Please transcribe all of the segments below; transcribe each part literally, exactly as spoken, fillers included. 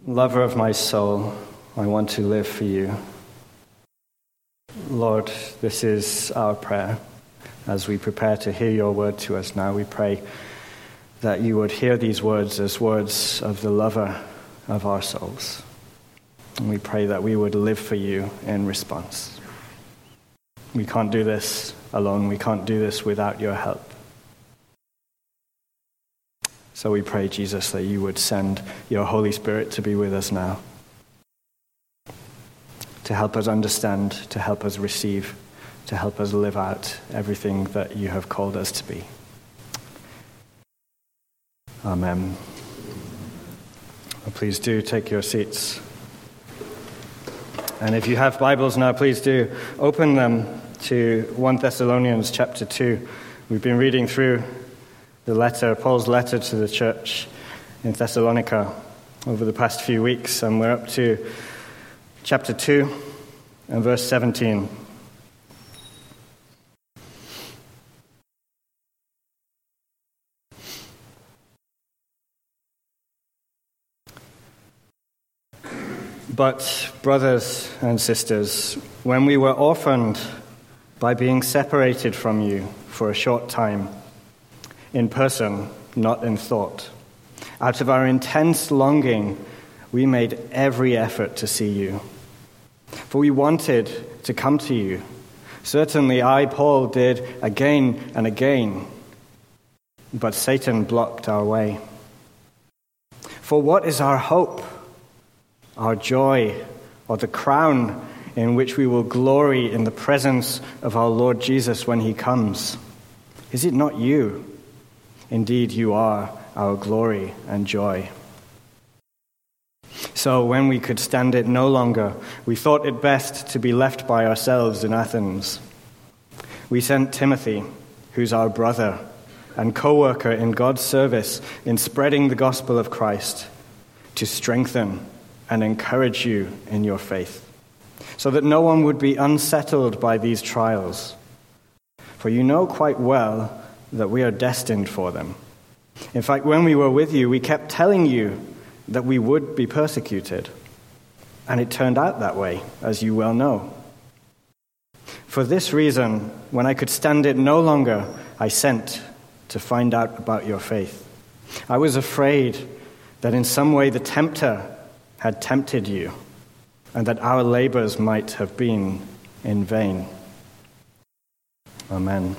Lover of my soul, I want to live for you. Lord, this is our prayer. As we prepare to hear your word to us now, we pray that you would hear these words as words of the lover of our souls. And we pray that we would live for you in response. We can't do this alone. We can't do this without your help. So we pray, Jesus, that you would send your Holy Spirit to be with us now, to help us understand, to help us receive, to help us live out everything that you have called us to be. Amen. Well, please do take your seats. And if you have Bibles now, please do open them to First Thessalonians chapter two. We've been reading through the letter, Paul's letter to the church in Thessalonica over the past few weeks, and we're up to chapter two and verse seventeen. But, brothers and sisters, when we were orphaned by being separated from you for a short time, in person, not in thought, out of our intense longing, we made every effort to see you. For we wanted to come to you. Certainly I, Paul, did again and again, but Satan blocked our way. For what is our hope, our joy, or the crown in which we will glory in the presence of our Lord Jesus when he comes? Is it not you? Indeed, you are our glory and joy. So when we could stand it no longer, we thought it best to be left by ourselves in Athens. We sent Timothy, who's our brother and co-worker in God's service in spreading the gospel of Christ, to strengthen and encourage you in your faith, so that no one would be unsettled by these trials. For you know quite well that we are destined for them. In fact, when we were with you, we kept telling you that we would be persecuted. And it turned out that way, as you well know. For this reason, when I could stand it no longer, I sent to find out about your faith. I was afraid that in some way the tempter had tempted you, and that our labors might have been in vain. Amen.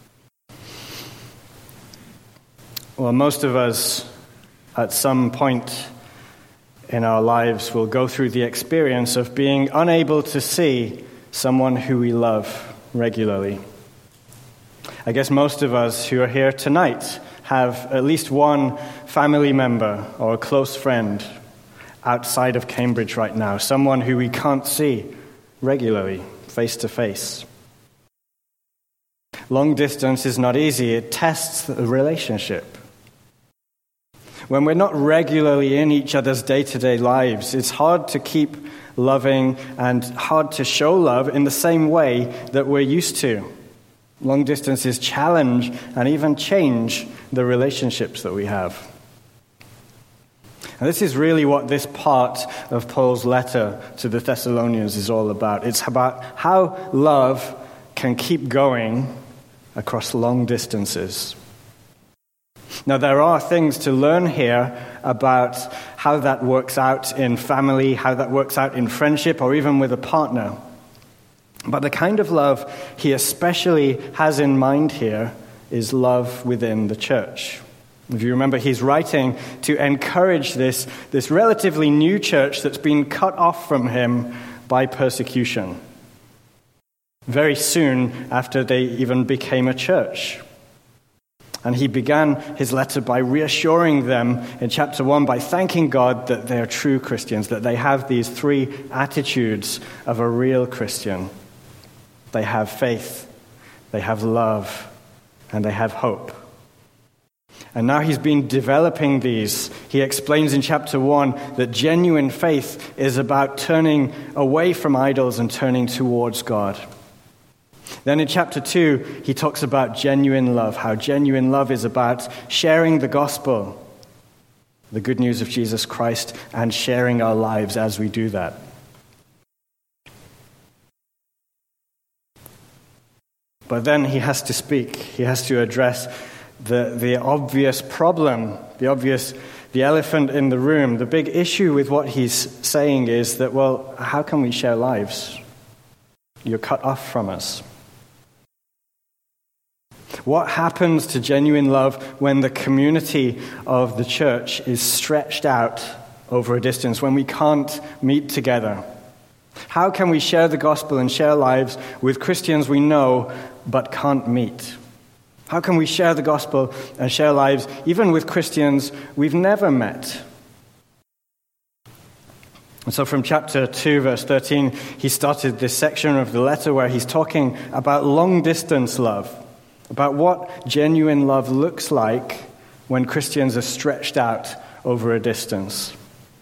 Well, most of us at some point in our lives will go through the experience of being unable to see someone who we love regularly. I guess most of us who are here tonight have at least one family member or a close friend outside of Cambridge right now, someone who we can't see regularly, face to face. Long distance is not easy. It tests the relationship. When we're not regularly in each other's day-to-day lives, it's hard to keep loving and hard to show love in the same way that we're used to. Long distances challenge and even change the relationships that we have. And this is really what this part of Paul's letter to the Thessalonians is all about. It's about how love can keep going across long distances. Now, there are things to learn here about how that works out in family, how that works out in friendship, or even with a partner. But the kind of love he especially has in mind here is love within the church. If you remember, he's writing to encourage this, this relatively new church that's been cut off from him by persecution, very soon after they even became a church. And he began his letter by reassuring them in chapter one by thanking God that they are true Christians, that they have these three attitudes of a real Christian. They have faith, they have love, and they have hope. And now he's been developing these. He explains in chapter one that genuine faith is about turning away from idols and turning towards God. Then in chapter two, he talks about genuine love, how genuine love is about sharing the gospel the good news of Jesus Christ, and sharing our lives as we do that. But then he has to speak. He has to address the, the obvious problem, the obvious, the elephant in the room. The big issue with what he's saying is that, well, how can we share lives? You're cut off from us. What happens to genuine love when the community of the church is stretched out over a distance, when we can't meet together? How can we share the gospel and share lives with Christians we know but can't meet? How can we share the gospel and share lives even with Christians we've never met? And so from chapter two, verse thirteen, he started this section of the letter where he's talking about long-distance love, about what genuine love looks like when Christians are stretched out over a distance.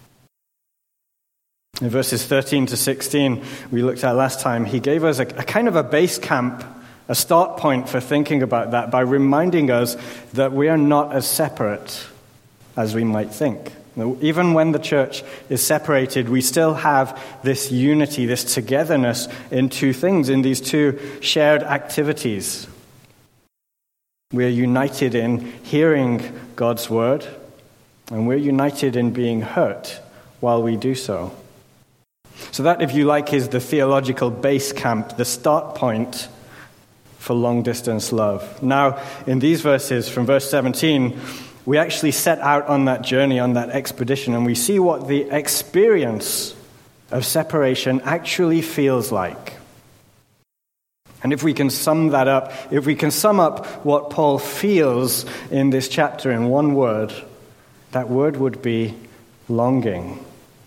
In verses thirteen to sixteen, we looked at last time, he gave us a, a kind of a base camp, a start point for thinking about that by reminding us that we are not as separate as we might think. Even when the church is separated, we still have this unity, this togetherness in two things, in these two shared activities. We are united in hearing God's word, and we're united in being hurt while we do so. So that, if you like, is the theological base camp, the start point for long-distance love. Now, in these verses, from verse seventeen, we actually set out on that journey, on that expedition, and we see what the experience of separation actually feels like. And if we can sum that up, if we can sum up what Paul feels in this chapter in one word, that word would be longing.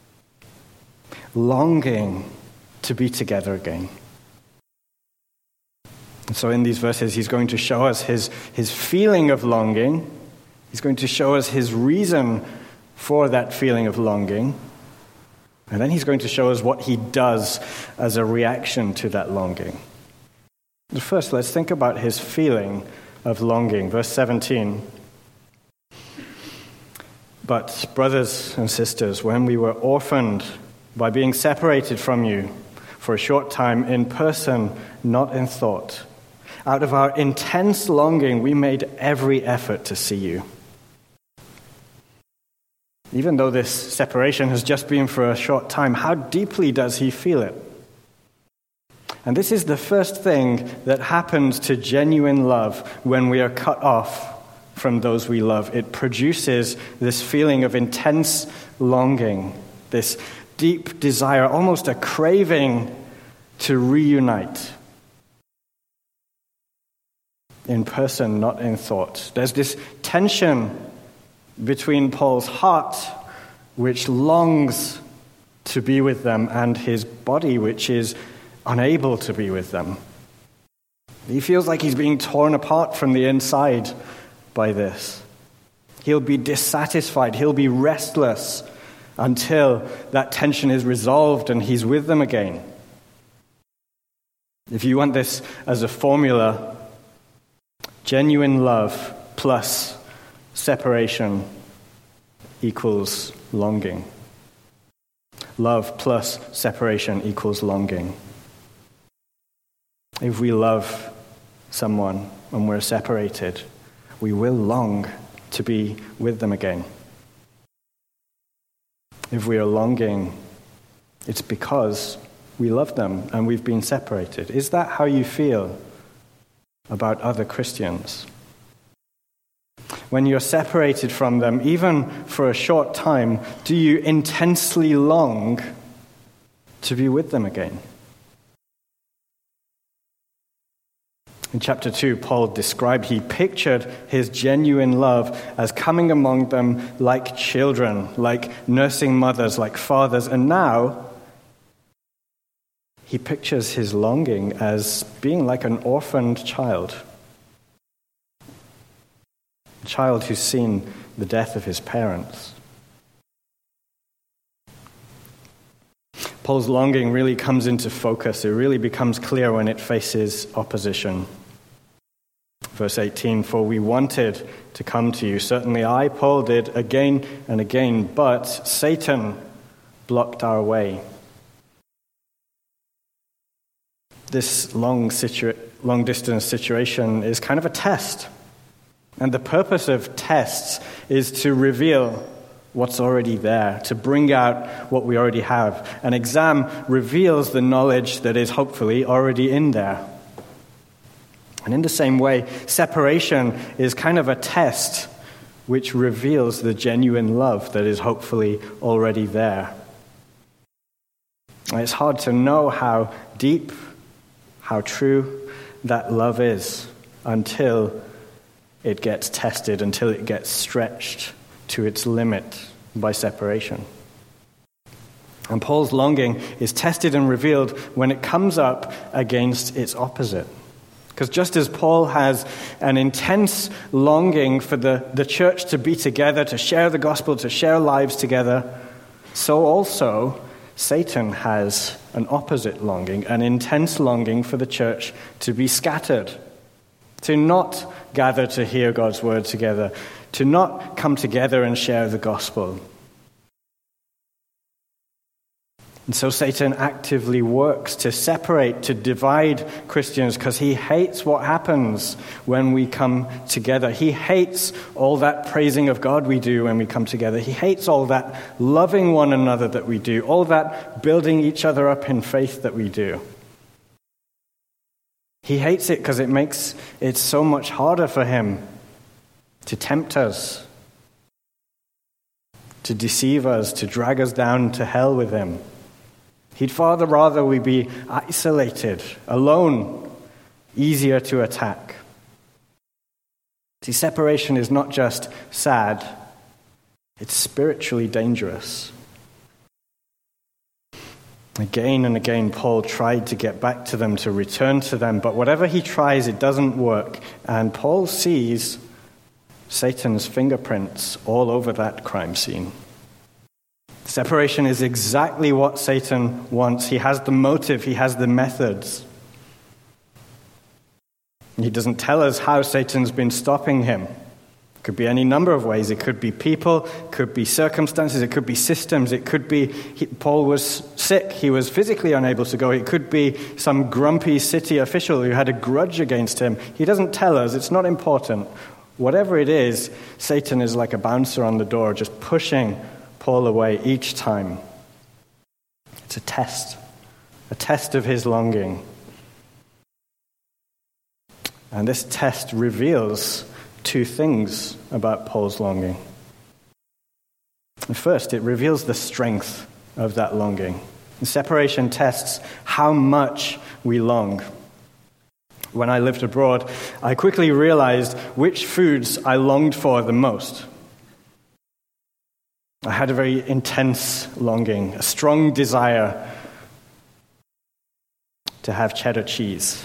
Longing to be together again. And so in these verses, he's going to show us his, his feeling of longing. He's going to show us his reason for that feeling of longing. And then he's going to show us what he does as a reaction to that longing. But first, let's think about his feeling of longing. Verse seventeen. But, brothers and sisters, when we were orphaned by being separated from you for a short time, in person, not in thought, out of our intense longing, we made every effort to see you. Even though this separation has just been for a short time, how deeply does he feel it? And this is the first thing that happens to genuine love when we are cut off from those we love. It produces this feeling of intense longing, this deep desire, almost a craving to reunite. In person, not in thought. There's this tension between Paul's heart, which longs to be with them, and his body, which is unable to be with them. He feels like he's being torn apart from the inside by this. He'll be dissatisfied, he'll be restless until that tension is resolved and he's with them again. If you want this as a formula, genuine love plus separation equals longing. Love plus separation equals longing. If we love someone and we're separated, we will long to be with them again. If we are longing, it's because we love them and we've been separated. Is that how you feel about other Christians? When you're separated from them, even for a short time, do you intensely long to be with them again? In chapter two, Paul described, he pictured his genuine love as coming among them like children, like nursing mothers, like fathers. And now, he pictures his longing as being like an orphaned child. A child who's seen the death of his parents. Paul's longing really comes into focus. It really becomes clear when it faces opposition. Verse eighteen, for we wanted to come to you. Certainly I, Paul, did again and again, but Satan blocked our way. This long situa- long distance situation is kind of a test. And the purpose of tests is to reveal what's already there, to bring out what we already have. An exam reveals the knowledge that is hopefully already in there. And in the same way, separation is kind of a test which reveals the genuine love that is hopefully already there. And it's hard to know how deep, how true that love is until it gets tested, until it gets stretched to its limit by separation. And Paul's longing is tested and revealed when it comes up against its opposite. Because just as Paul has an intense longing for the, the church to be together, to share the gospel, to share lives together, so also Satan has an opposite longing, an intense longing for the church to be scattered, to not gather to hear God's word together, to not come together and share the gospel. And so Satan actively works to separate, to divide Christians, because he hates what happens when we come together. He hates all that praising of God we do when we come together. He hates all that loving one another that we do, all that building each other up in faith that we do. He hates it because it makes it so much harder for him to tempt us, to deceive us, to drag us down to hell with him. He'd far rather we be isolated, alone, easier to attack. See, separation is not just sad, it's spiritually dangerous. Again and again, Paul tried to get back to them, to return to them, but whatever he tries, it doesn't work. And Paul sees Satan's fingerprints all over that crime scene. Separation is exactly what Satan wants. He has the motive, he has the methods. He doesn't tell us how Satan's been stopping him. It could be any number of ways. It could be people, it could be circumstances, it could be systems, it could be he, Paul was sick, he was physically unable to go. It could be some grumpy city official who had a grudge against him. He doesn't tell us, it's not important. Whatever it is, Satan is like a bouncer on the door, just pushing Paul away each time. It's a test, a test of his longing. And this test reveals two things about Paul's longing. First, it reveals the strength of that longing. The separation tests how much we long. When I lived abroad, I quickly realized which foods I longed for the most. I had a very intense longing, a strong desire to have cheddar cheese.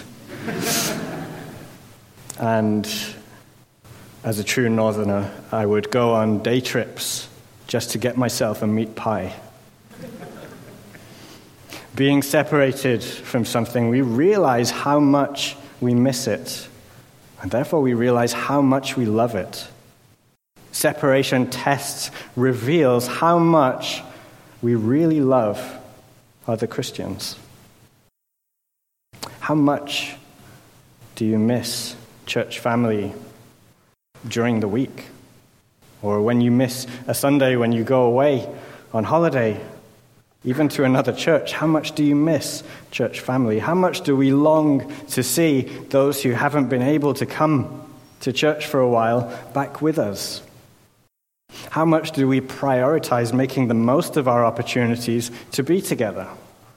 And as a true northerner, I would go on day trips just to get myself a meat pie. Being separated from something, we realize how much we miss it, and therefore we realize how much we love it. Separation tests reveals how much we really love other Christians. How much do you miss church family during the week? Or when you miss a Sunday when you go away on holiday, even to another church, how much do you miss church family? How much do we long to see those who haven't been able to come to church for a while back with us? How much do we prioritize making the most of our opportunities to be together?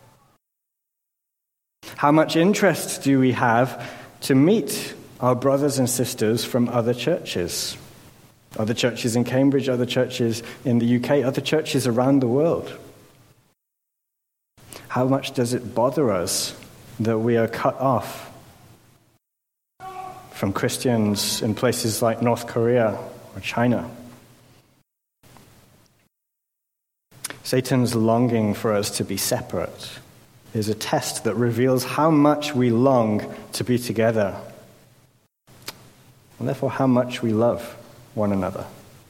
How much interest do we have to meet our brothers and sisters from other churches? Other churches in Cambridge, other churches in the U K, other churches around the world. How much does it bother us that we are cut off from Christians in places like North Korea or China? Satan's longing for us to be separate is a test that reveals how much we long to be together. and therefore how much we love one another.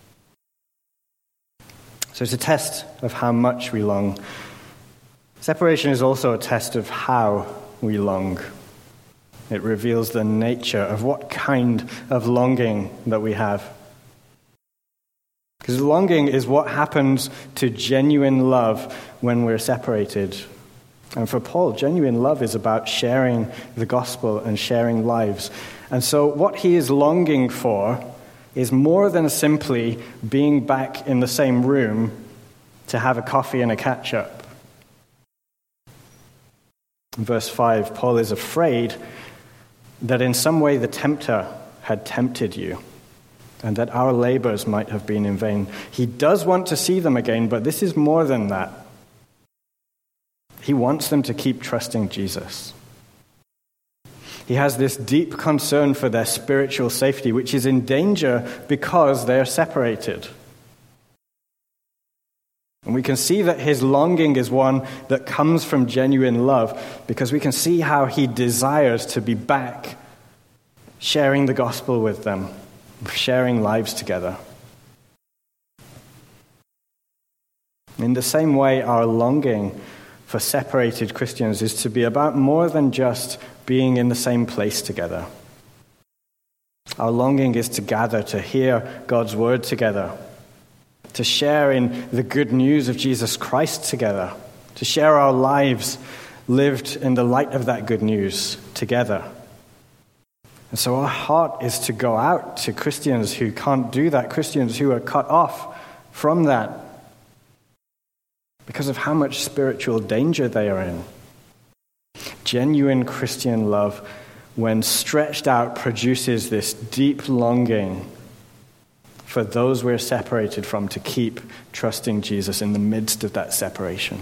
So it's a test of how much we long. Separation is also a test of how we long. It reveals the nature of what kind of longing that we have. Because longing is what happens to genuine love when we're separated. And for Paul, genuine love is about sharing the gospel and sharing lives. And so what he is longing for is more than simply being back in the same room to have a coffee and a catch-up. In verse five, Paul is afraid that in some way the tempter had tempted you, and that our labors might have been in vain. He does want to see them again, but this is more than that. He wants them to keep trusting Jesus. He has this deep concern for their spiritual safety, which is in danger because they are separated. And we can see that his longing is one that comes from genuine love, because we can see how he desires to be back sharing the gospel with them, sharing lives together. In the same way, our longing for separated Christians is to be about more than just being in the same place together. Our longing is to gather, to hear God's word together, to share in the good news of Jesus Christ together, to share our lives lived in the light of that good news together. And so our heart is to go out to Christians who can't do that, Christians who are cut off from that because of how much spiritual danger they are in. Genuine Christian love, when stretched out, produces this deep longing for those we're separated from to keep trusting Jesus in the midst of that separation.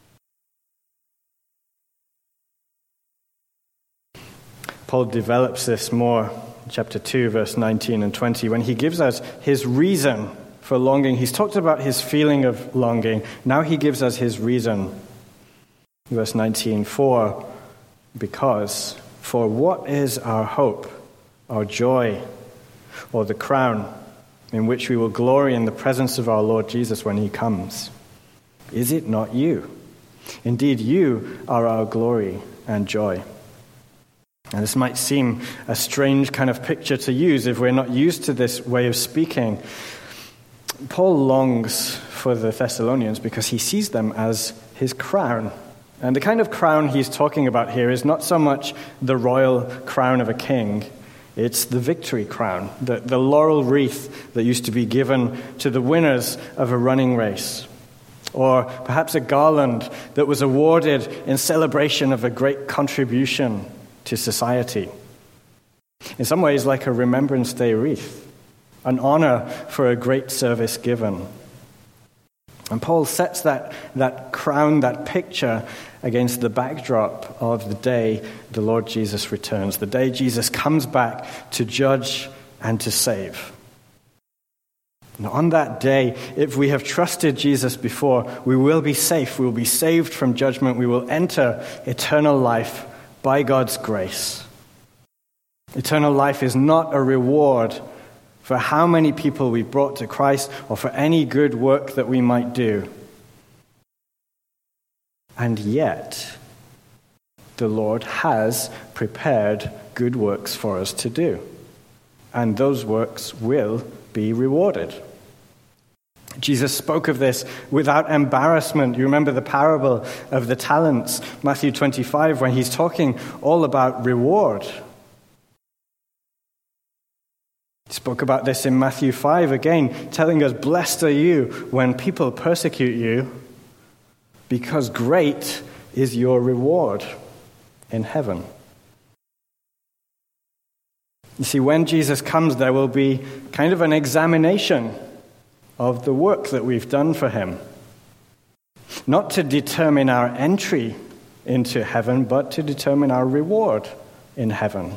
Paul develops this more, chapter two, verse nineteen and twenty, when he gives us his reason for longing. He's talked about his feeling of longing. Now he gives us his reason. Verse nineteen, for, because, for what is our hope, our joy, or the crown in which we will glory in the presence of our Lord Jesus when he comes? Is it not you? Indeed, you are our glory and joy. And this might seem a strange kind of picture to use if we're not used to this way of speaking. Paul longs for the Thessalonians because he sees them as his crown. And the kind of crown he's talking about here is not so much the royal crown of a king. It's the victory crown, the, the laurel wreath that used to be given to the winners of a running race. Or perhaps a garland that was awarded in celebration of a great contribution to society. In some ways, like a Remembrance Day wreath, an honor for a great service given. And Paul sets that, that crown, that picture, against the backdrop of the day the Lord Jesus returns, the day Jesus comes back to judge and to save. And on that day, if we have trusted Jesus before, we will be safe. We will be saved from judgment. We will enter eternal life by God's grace. Eternal life is not a reward for how many people we've brought to Christ or for any good work that we might do. And yet, the Lord has prepared good works for us to do. And those works will be rewarded. Jesus spoke of this without embarrassment. You remember the parable of the talents, Matthew twenty-five, when he's talking all about reward. He spoke about this in Matthew five again, telling us, blessed are you when people persecute you, because great is your reward in heaven. You see, when Jesus comes, there will be kind of an examination of the work that we've done for him. Not to determine our entry into heaven, but to determine our reward in heaven.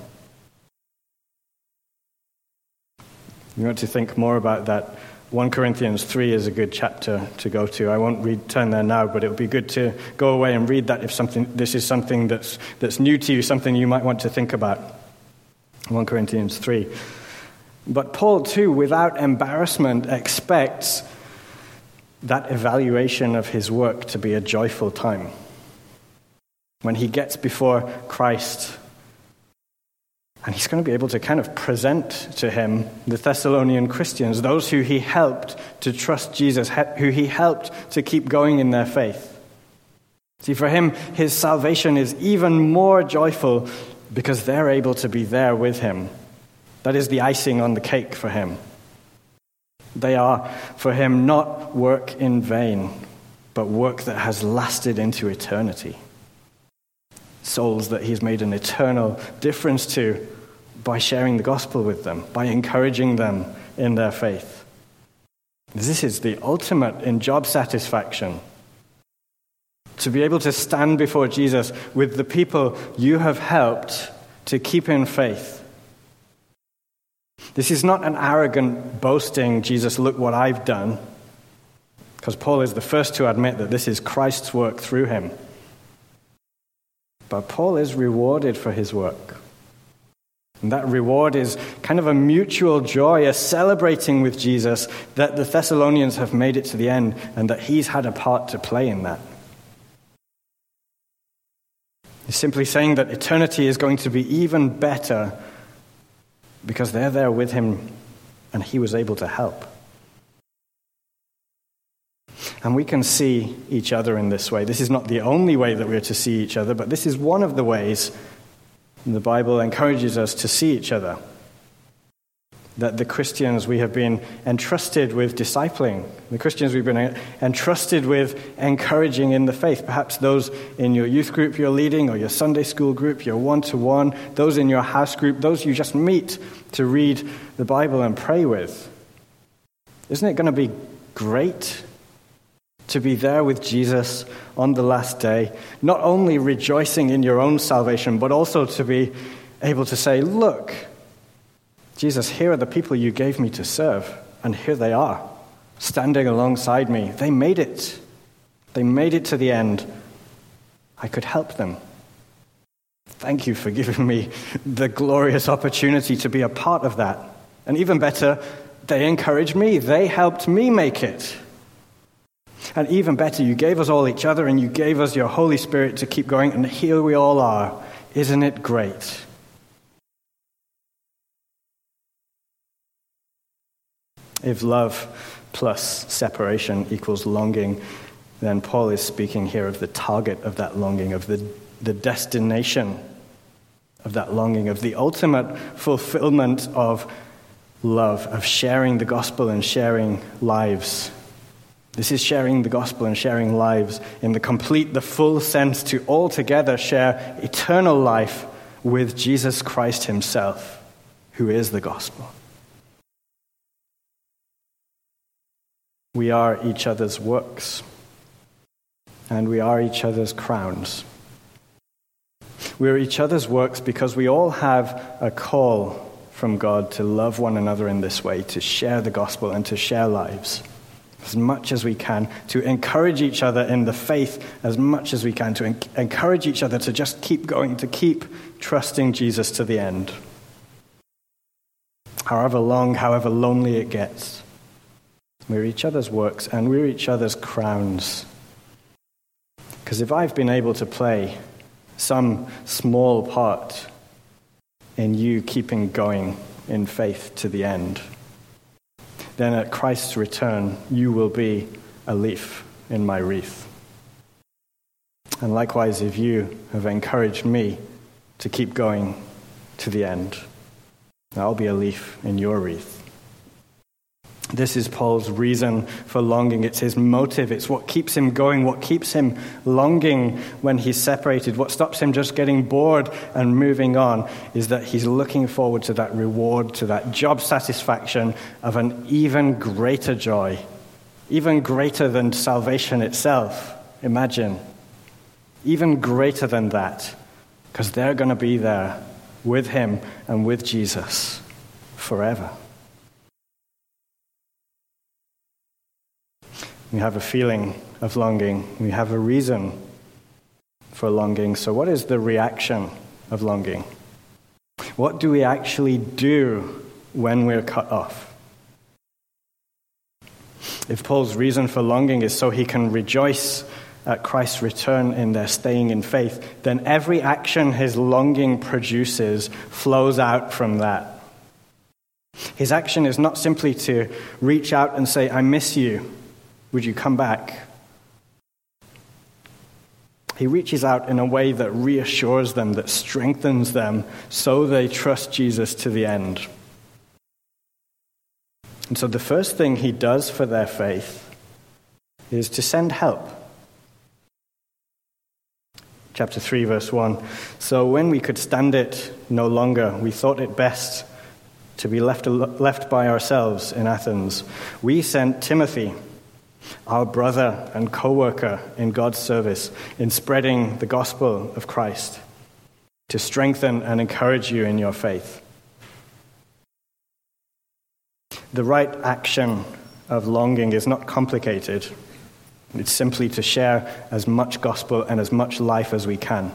You want to think more about that? First Corinthians three is a good chapter to go to. I won't read, turn there now, but it would be good to go away and read that if something this is something that's that's new to you, something you might want to think about. First Corinthians three. But Paul, too, without embarrassment, expects that evaluation of his work to be a joyful time. When he gets before Christ, and he's going to be able to kind of present to him the Thessalonian Christians, those who he helped to trust Jesus, who he helped to keep going in their faith. See, for him, his salvation is even more joyful because they're able to be there with him. That is the icing on the cake for him. They are, for him, not work in vain, but work that has lasted into eternity. Souls that he's made an eternal difference to by sharing the gospel with them, by encouraging them in their faith. This is the ultimate in job satisfaction. To be able to stand before Jesus with the people you have helped to keep in faith. This is not an arrogant boasting, Jesus, look what I've done. Because Paul is the first to admit that this is Christ's work through him. But Paul is rewarded for his work. And that reward is kind of a mutual joy, a celebrating with Jesus that the Thessalonians have made it to the end and that he's had a part to play in that. He's simply saying that eternity is going to be even better because they're there with him and he was able to help. And we can see each other in this way. This is not the only way that we're to see each other, but this is one of the ways the Bible encourages us to see each other. That the Christians we have been entrusted with discipling, the Christians we've been entrusted with encouraging in the faith, perhaps those in your youth group you're leading, or your Sunday school group, your one-to-one, those in your house group, those you just meet to read the Bible and pray with. Isn't it going to be great to be there with Jesus on the last day, not only rejoicing in your own salvation, but also to be able to say, look, Jesus, here are the people you gave me to serve, and here they are, standing alongside me. They made it. They made it to the end. I could help them. Thank you for giving me the glorious opportunity to be a part of that. And even better, they encouraged me. They helped me make it. And even better, you gave us all each other, and you gave us your Holy Spirit to keep going, and here we all are. Isn't it great? If love plus separation equals longing, then Paul is speaking here of the target of that longing, of the, the destination of that longing, of the ultimate fulfillment of love, of sharing the gospel and sharing lives. This is sharing the gospel and sharing lives in the complete, the full sense to altogether share eternal life with Jesus Christ himself, who is the gospel. We are each other's works, and we are each other's crowns. We are each other's works because we all have a call from God to love one another in this way, to share the gospel and to share lives as much as we can, to encourage each other in the faith as much as we can, to en- encourage each other to just keep going, to keep trusting Jesus to the end. However long, however lonely it gets. We're each other's works, and we're each other's crowns. Because if I've been able to play some small part in you keeping going in faith to the end, then at Christ's return, you will be a leaf in my wreath. And likewise, if you have encouraged me to keep going to the end, I'll be a leaf in your wreath. This is Paul's reason for longing. It's his motive. It's what keeps him going, what keeps him longing when he's separated. What stops him just getting bored and moving on is that he's looking forward to that reward, to that job satisfaction of an even greater joy, even greater than salvation itself. Imagine. Even greater than that, because they're going to be there with him and with Jesus forever. We have a feeling of longing. We have a reason for longing. So what is the reaction of longing? What do we actually do when we're cut off. If Paul's reason for longing is so he can rejoice at Christ's return in their staying in faith, then every action his longing produces flows out from that. His action is not simply to reach out and say, I miss you, would you come back? He reaches out in a way that reassures them, that strengthens them, so they trust Jesus to the end. And so the first thing he does for their faith is to send help. Chapter three, verse one. So when we could stand it no longer, we thought it best to be left, left by ourselves in Athens. We sent Timothy, our brother and co-worker in God's service, in spreading the gospel of Christ, to strengthen and encourage you in your faith. The right action of longing is not complicated. It's simply to share as much gospel and as much life as we can.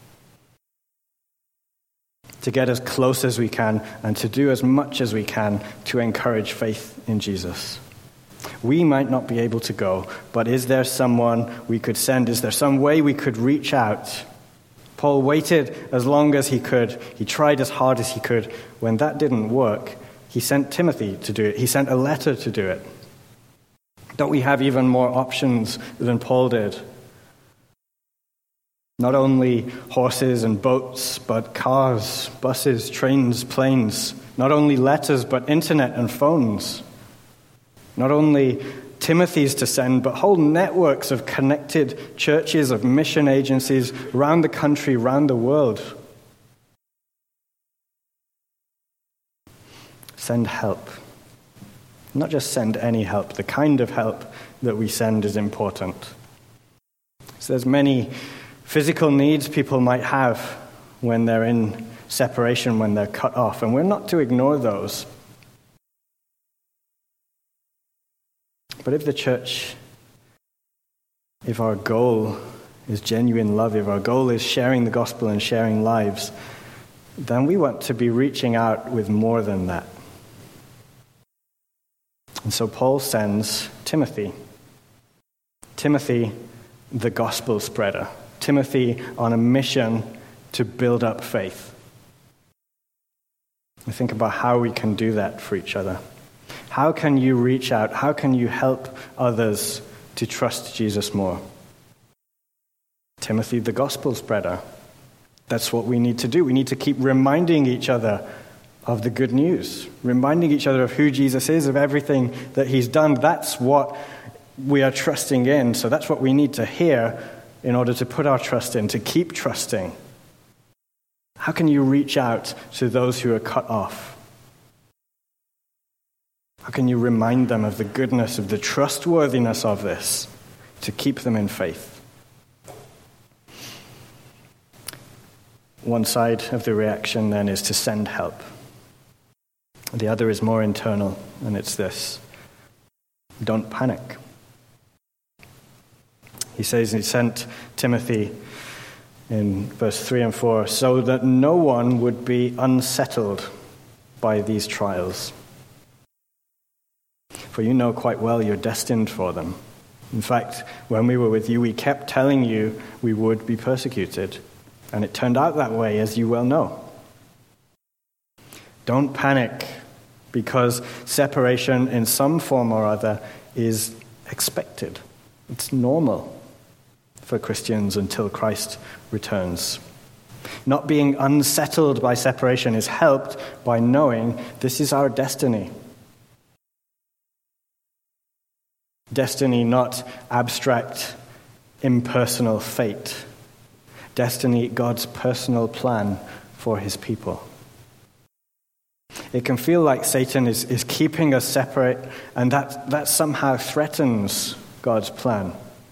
To get as close as we can and to do as much as we can to encourage faith in Jesus. We might not be able to go, but is there someone we could send? Is there some way we could reach out? Paul waited as long as he could. He tried as hard as he could. When that didn't work, he sent Timothy to do it. He sent a letter to do it. Don't we have even more options than Paul did? Not only horses and boats, but cars, buses, trains, planes. Not only letters, but internet and phones. Not only Timothy's to send, but whole networks of connected churches, of mission agencies around the country, around the world. Send help. Not just send any help. The kind of help that we send is important. So there's many physical needs people might have when they're in separation, when they're cut off, and we're not to ignore those. But if the church, if our goal is genuine love, if our goal is sharing the gospel and sharing lives, then we want to be reaching out with more than that. And so Paul sends Timothy. Timothy, the gospel spreader. Timothy on a mission to build up faith. We think about how we can do that for each other. How can you reach out? How can you help others to trust Jesus more? Timothy, the gospel spreader. That's what we need to do. We need to keep reminding each other of the good news, reminding each other of who Jesus is, of everything that he's done. That's what we are trusting in. So that's what we need to hear in order to put our trust in, to keep trusting. How can you reach out to those who are cut off? How can you remind them of the goodness, of the trustworthiness of this, to keep them in faith? One side of the reaction then is to send help. The other is more internal, and it's this: don't panic. He says he sent Timothy in verse three and four so that no one would be unsettled by these trials. For you know quite well you're destined for them. In fact, when we were with you, we kept telling you we would be persecuted. And it turned out that way, as you well know. Don't panic, because separation in some form or other is expected. It's normal for Christians until Christ returns. Not being unsettled by separation is helped by knowing this is our destiny. Destiny, not abstract, impersonal fate. Destiny, God's personal plan for his people. It can feel like Satan is, is keeping us separate, and that, that somehow threatens God's plan.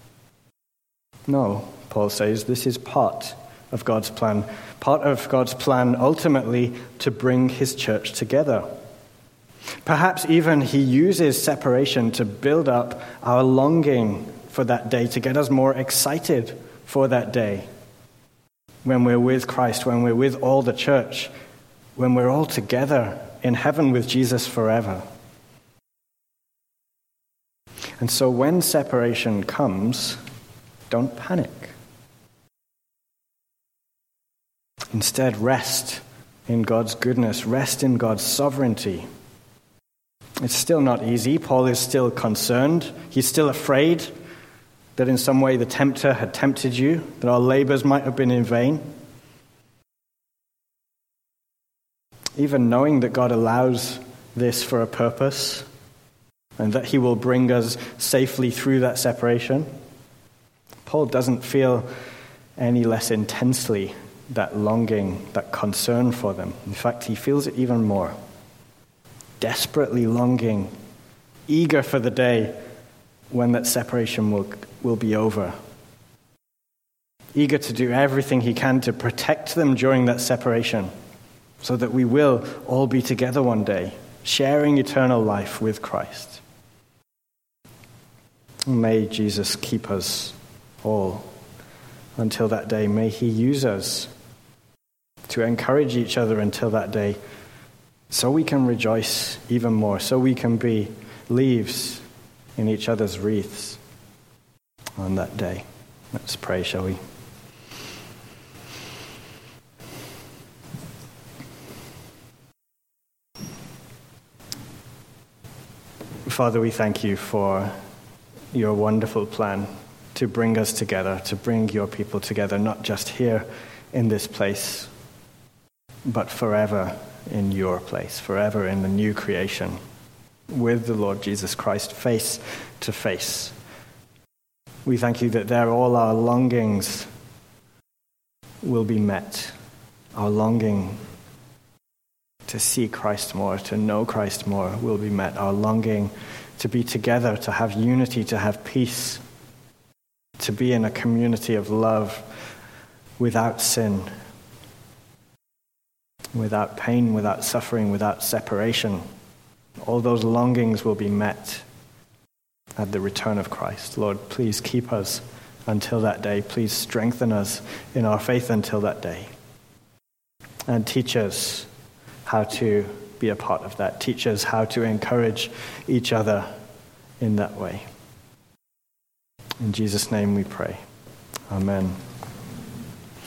No, Paul says, this is part of God's plan. Part of God's plan, ultimately, to bring his church together. Perhaps even he uses separation to build up our longing for that day, to get us more excited for that day. When we're with Christ, when we're with all the church, when we're all together in heaven with Jesus forever. And so when separation comes, don't panic. Instead, rest in God's goodness, rest in God's sovereignty. It's still not easy. Paul is still concerned. He's still afraid that in some way the tempter had tempted you, that our labors might have been in vain. Even knowing that God allows this for a purpose and that he will bring us safely through that separation, Paul doesn't feel any less intensely that longing, that concern for them. In fact, he feels it even more. Desperately longing, eager for the day when that separation will, will be over. Eager to do everything he can to protect them during that separation so that we will all be together one day, sharing eternal life with Christ. May Jesus keep us all until that day. May he use us to encourage each other until that day, so we can rejoice even more, so we can be leaves in each other's wreaths on that day. Let's pray, shall we? Father, we thank you for your wonderful plan to bring us together, to bring your people together, not just here in this place, but forever in your place, forever in the new creation, with the Lord Jesus Christ, face to face. We thank you that there all our longings will be met. Our longing to see Christ more, to know Christ more will be met. Our longing to be together, to have unity, to have peace, to be in a community of love without sin, without pain, without suffering, without separation. All those longings will be met at the return of Christ. Lord, please keep us until that day. Please strengthen us in our faith until that day. And teach us how to be a part of that. Teach us how to encourage each other in that way. In Jesus' name we pray. Amen.